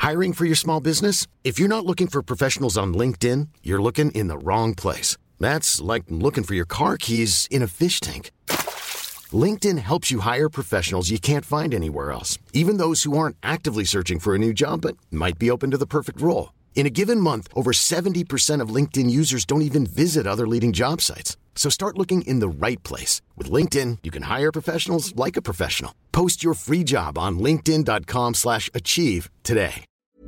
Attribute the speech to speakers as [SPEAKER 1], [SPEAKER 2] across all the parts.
[SPEAKER 1] Hiring for your small business? If you're not looking for professionals on LinkedIn, you're looking in the wrong place. That's like looking for your car keys in a fish tank. LinkedIn helps you hire professionals you can't find anywhere else, even those who aren't actively searching for a new job but might be open to the perfect role. In a given month, over 70% of LinkedIn users don't even visit other leading job sites. So start looking in the right place. With LinkedIn, you can hire professionals like a professional. Post your free job on linkedin.com/achieve today.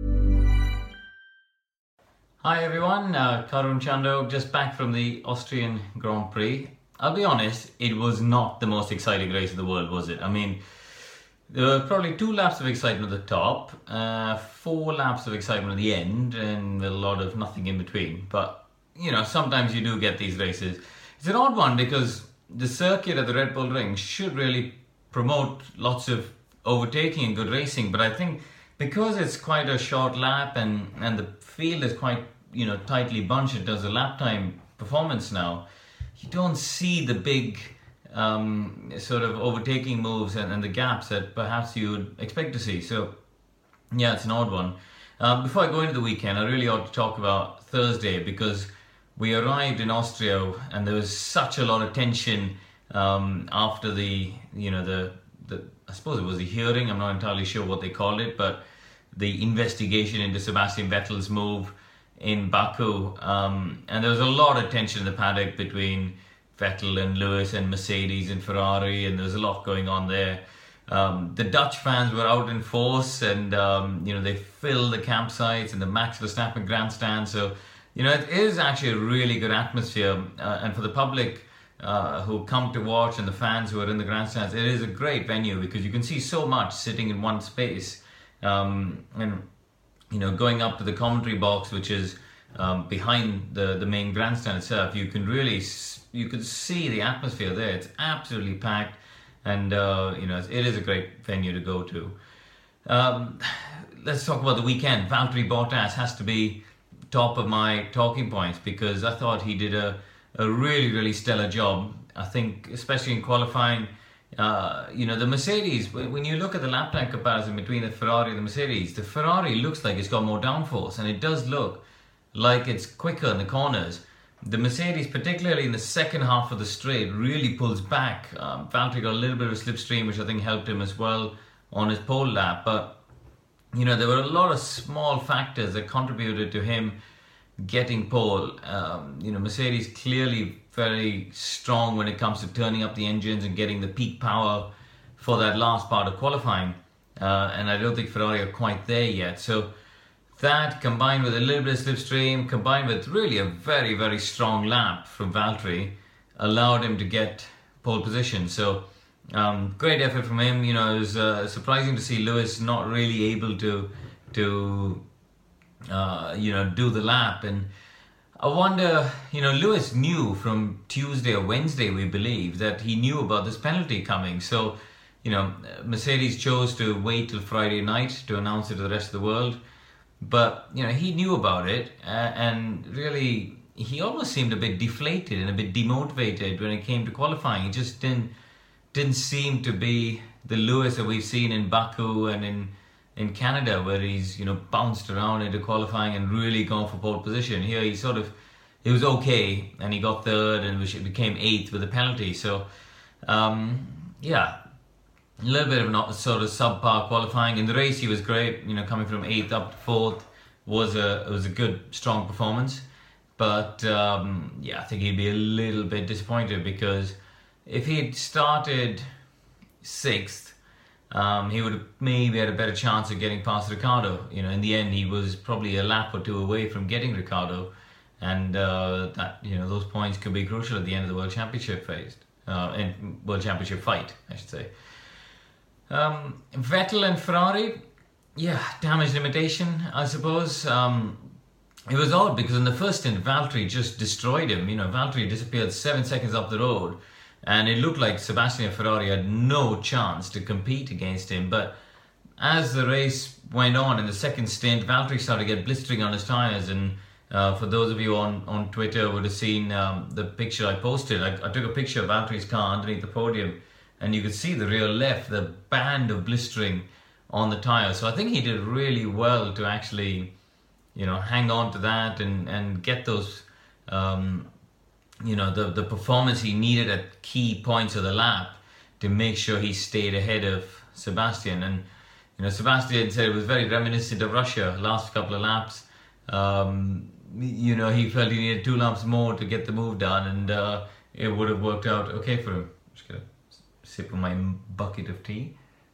[SPEAKER 2] Hi everyone, Karun Chando, just back from the Austrian Grand Prix. I'll be honest, it was not the most exciting race in the world, was it? I mean, there were probably 2 laps of excitement at the top, 4 laps of excitement at the end, and a lot of nothing in between. But, you know, sometimes you do get these races. It's an odd one because the circuit at the Red Bull Ring should really promote lots of overtaking and good racing, but I think because it's quite a short lap and the field is quite, you know, tightly bunched in terms of lap time performance now, you don't see the big sort of overtaking moves and the gaps that perhaps you would expect to see. So, yeah, it's an odd one. Before I go into the weekend, I really ought to talk about Thursday because we arrived in Austria and there was such a lot of tension after the I suppose it was a hearing, I'm not entirely sure what they called it, but the investigation into Sebastian Vettel's move in Baku. And there was a lot of tension in the paddock between Vettel and Lewis and Mercedes and Ferrari, and there was a lot going on there. The Dutch fans were out in force and, they filled the campsites and the Max Verstappen grandstand. So, it is actually a really good atmosphere. And for the public who come to watch and the fans who are in the grandstands, it is a great venue because you can see so much sitting in one space. And going up to the commentary box, which is behind the main grandstand itself, you could see the atmosphere there. It's absolutely packed, and it is a great venue to go to. Let's talk about the weekend. Valtteri Bottas has to be top of my talking points because I thought he did a really, really stellar job. I think, especially in qualifying, the Mercedes, when you look at the lap time comparison between the Ferrari and the Mercedes, the Ferrari looks like it's got more downforce and it does look like it's quicker in the corners. The Mercedes, particularly in the second half of the straight, really pulls back. Valtteri got a little bit of a slipstream, which I think helped him as well on his pole lap. But, there were a lot of small factors that contributed to him getting pole. Mercedes clearly very strong when it comes to turning up the engines and getting the peak power for that last part of qualifying. And I don't think Ferrari are quite there yet. So that, combined with a little bit of slipstream, combined with really a very, very strong lap from Valtteri, allowed him to get pole position. So great effort from him. It was surprising to see Lewis not really able to do the lap. And I wonder, Lewis knew from Tuesday or Wednesday, we believe, that he knew about this penalty coming. So, Mercedes chose to wait till Friday night to announce it to the rest of the world. But, he knew about it, and really, he almost seemed a bit deflated and a bit demotivated when it came to qualifying. He just didn't seem to be the Lewis that we've seen in Baku and in Canada, where he's, bounced around into qualifying and really gone for pole position. Here, it was okay, and he got third and became 8th with a penalty. So, a little bit of a sort of subpar qualifying. In the race, he was great. Coming from 8th up to 4th was a good, strong performance. But I think he'd be a little bit disappointed because if he'd started 6th, he would have maybe had a better chance of getting past Ricciardo. In the end, he was probably a lap or 2 away from getting Ricciardo, and those points could be crucial at the end of the World Championship World Championship fight, I should say. Vettel and Ferrari, damage limitation, I suppose. It was odd because in the first stint, Valtteri just destroyed him. Valtteri disappeared 7 seconds up the road, and it looked like Sebastian and Ferrari had no chance to compete against him. But as the race went on in the second stint, Valtteri started to get blistering on his tyres. And for those of you on Twitter would have seen the picture I posted. I took a picture of Valtteri's car underneath the podium, and you could see the rear left, the band of blistering on the tyre. So I think he did really well to actually, hang on to that and get those, the performance he needed at key points of the lap to make sure he stayed ahead of Sebastian. And Sebastian said it was very reminiscent of Russia last couple of laps. He felt he needed 2 laps more to get the move done, and it would have worked out okay for him. Just gonna sip of my bucket of tea.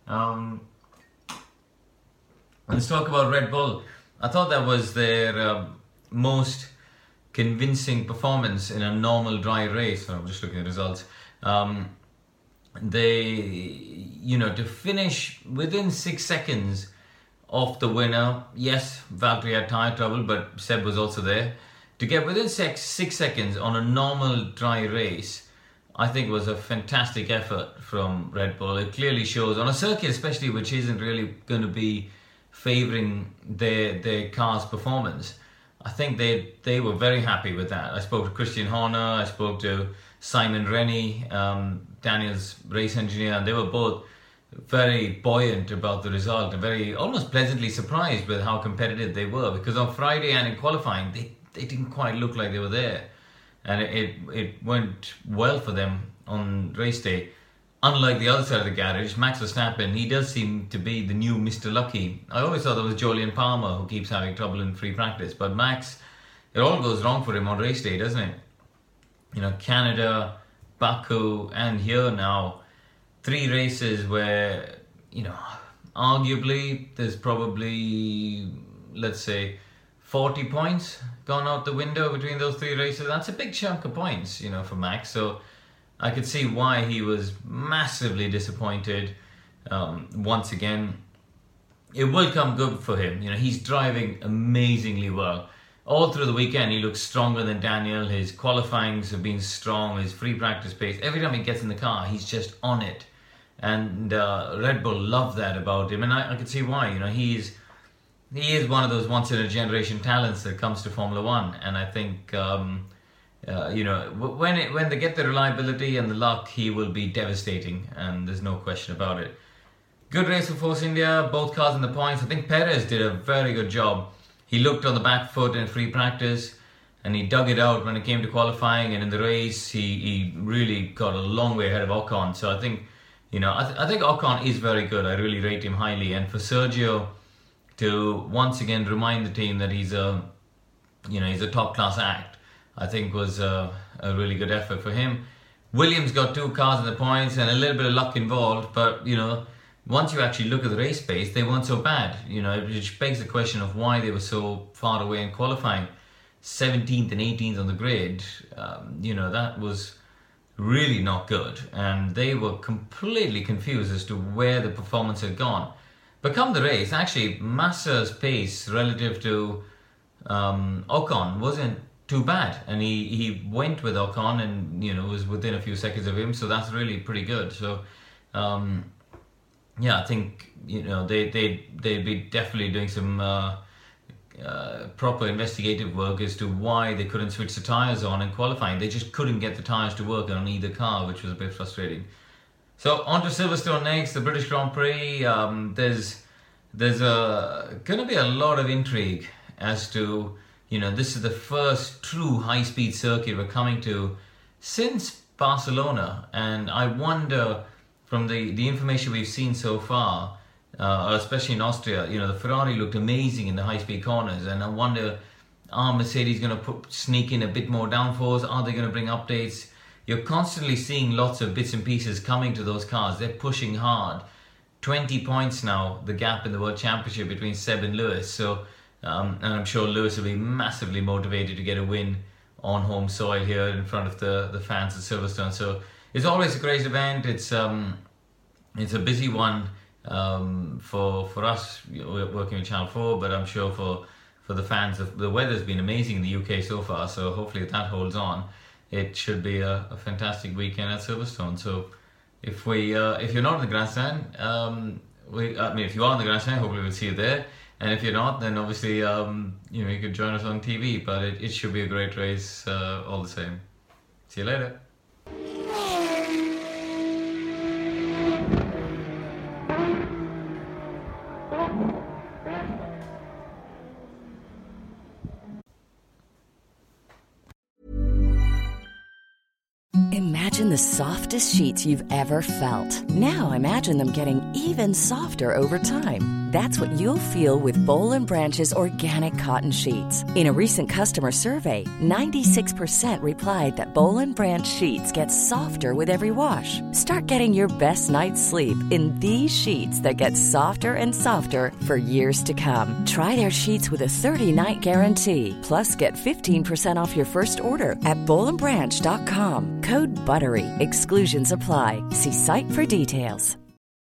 [SPEAKER 2] Let's talk about Red Bull. I thought that was their most convincing performance in a normal dry race. I'm just looking at the results. To finish within 6 seconds of the winner. Yes, Valtteri had tyre trouble, but Seb was also there. To get within 6 seconds on a normal dry race, I think was a fantastic effort from Red Bull. It clearly shows on a circuit, especially which isn't really going to be favouring their car's performance. I think they were very happy with that. I spoke to Christian Horner, I spoke to Simon Rennie, Daniel's race engineer, and they were both very buoyant about the result and very almost pleasantly surprised with how competitive they were, because on Friday and in qualifying they didn't quite look like they were there, and it went well for them on race day. Unlike the other side of the garage, Max Verstappen, he does seem to be the new Mr. Lucky. I always thought that was Jolyon Palmer who keeps having trouble in free practice, but Max, it all goes wrong for him on race day, doesn't it? Canada, Baku, and here now, 3 races where, arguably there's probably, let's say, 40 points gone out the window between those 3 races. That's a big chunk of points, for Max. So I could see why he was massively disappointed. Once again, it will come good for him. He's driving amazingly well. All through the weekend, he looks stronger than Daniel. His qualifyings have been strong. His free practice pace. Every time he gets in the car, he's just on it. And Red Bull love that about him. And I can see why. He is one of those once-in-a-generation talents that comes to Formula One. And I think, when they get the reliability and the luck, he will be devastating. And there's no question about it. Good race for Force India. Both cars in the points. I think Perez did a very good job. He looked on the back foot in free practice and he dug it out when it came to qualifying, and in the race he really got a long way ahead of Ocon. So I think, I think Ocon is very good. I really rate him highly, and for Sergio to once again remind the team that he's a top class act, I think was a really good effort for him. Williams got 2 cars in the points and a little bit of luck involved, but once you actually look at the race pace, they weren't so bad. Which begs the question of why they were so far away in qualifying. 17th and 18th on the grid, that was really not good. And they were completely confused as to where the performance had gone. But come the race, actually, Massa's pace relative to Ocon wasn't too bad. And he went with Ocon and, was within a few seconds of him. So that's really pretty good. So, I think they'd be definitely doing some proper investigative work as to why they couldn't switch the tyres on in qualifying. They just couldn't get the tyres to work on either car, which was a bit frustrating. So on to Silverstone next, the British Grand Prix. There's going to be a lot of intrigue as to this is the first true high-speed circuit we're coming to since Barcelona, and I wonder, from the information we've seen so far, especially in Austria, the Ferrari looked amazing in the high-speed corners, and I wonder, are Mercedes going to sneak in a bit more downforce? Are they going to bring updates? You're constantly seeing lots of bits and pieces coming to those cars. They're pushing hard. 20 points now, the gap in the World Championship between Seb and Lewis. So, and I'm sure Lewis will be massively motivated to get a win on home soil here in front of the fans at Silverstone. So it's always a great event. It's a busy one for us working with Channel 4, but I'm sure for the fans, the weather's been amazing in the UK so far, so hopefully if that holds on, it should be a fantastic weekend at Silverstone. So if you're not in the grandstand, if you are in the grandstand, hopefully we'll see you there. And if you're not, then obviously you could join us on TV. But it should be a great race all the same. See you later.
[SPEAKER 3] imagine the softest sheets you've ever felt. Now imagine them getting even softer over time. That's what you'll feel with Boll & Branch's organic cotton sheets. In a recent customer survey, 96% replied that Boll & Branch sheets get softer with every wash. Start getting your best night's sleep in these sheets that get softer and softer for years to come. Try their sheets with a 30-night guarantee. Plus, get 15% off your first order at bollandbranch.com. Code BUTTERY. Exclusions apply. See site for details.